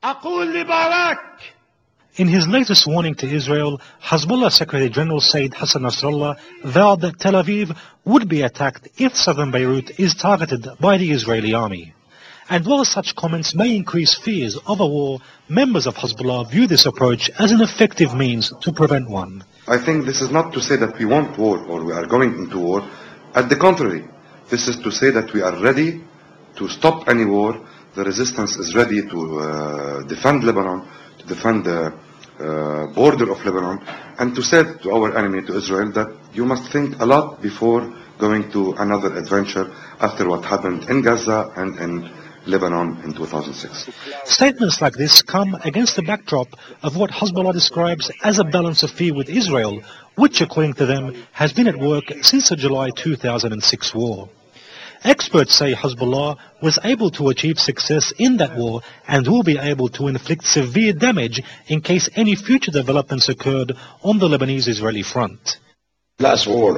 In his latest warning to Israel, Hezbollah Secretary General Sayyid Hassan Nasrallah vowed that Tel Aviv would be attacked if southern Beirut is targeted by the Israeli army. And while such comments may increase fears of a war, members of Hezbollah view this approach as an effective means to prevent one. I think this is not to say that we want war or we are going into war. At the contrary, this is to say that we are ready to stop any war. The resistance is ready to defend Lebanon, to defend the border of Lebanon, and to say to our enemy, to Israel, that you must think a lot before going to another adventure after what happened in Gaza and in Lebanon in 2006. Statements like this come against the backdrop of what Hezbollah describes as a balance of fear with Israel, which, according to them, has been at work since the July 2006 war. Experts say Hezbollah was able to achieve success in that war and will be able to inflict severe damage in case any future developments occurred on the Lebanese-Israeli front. Last war,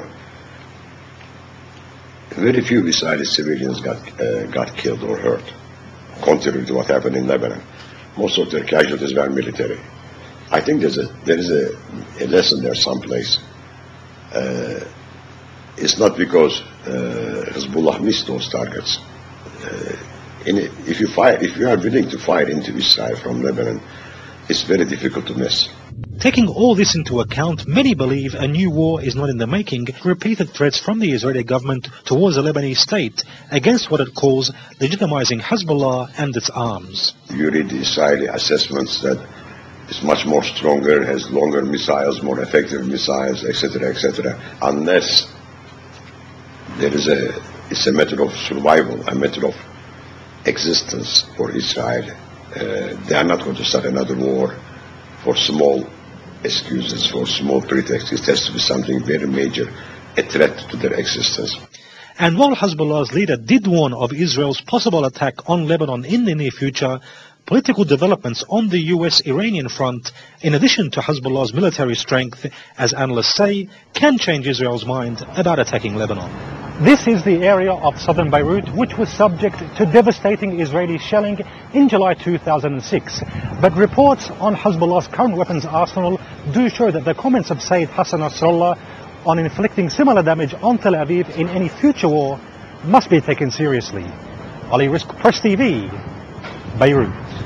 very few Israeli civilians got killed or hurt, contrary to what happened in Lebanon. Most of their casualties were military. I think there is a lesson there someplace. It's not because Hezbollah missed those targets. If you are willing to fire into Israel from Lebanon, it's very difficult to miss. Taking all this into account, many believe a new war is not in the making. Repeated threats from the Israeli government towards the Lebanese state against what it calls legitimizing Hezbollah and its arms. You read the Israeli assessments that it's much more stronger, has longer missiles, more effective missiles, etc., etc. Unless it's a matter of survival, a matter of existence for Israel. They are not going to start another war for small excuses, for small pretexts. It has to be something very major, a threat to their existence. And while Hezbollah's leader did warn of Israel's possible attack on Lebanon in the near future, political developments on the US-Iranian front, in addition to Hezbollah's military strength, as analysts say, can change Israel's mind about attacking Lebanon. This is the area of southern Beirut which was subject to devastating Israeli shelling in July 2006. But reports on Hezbollah's current weapons arsenal do show that the comments of Sayyid Hassan Nasrallah on inflicting similar damage on Tel Aviv in any future war must be taken seriously. Ali Rizk, Press TV, Beirut.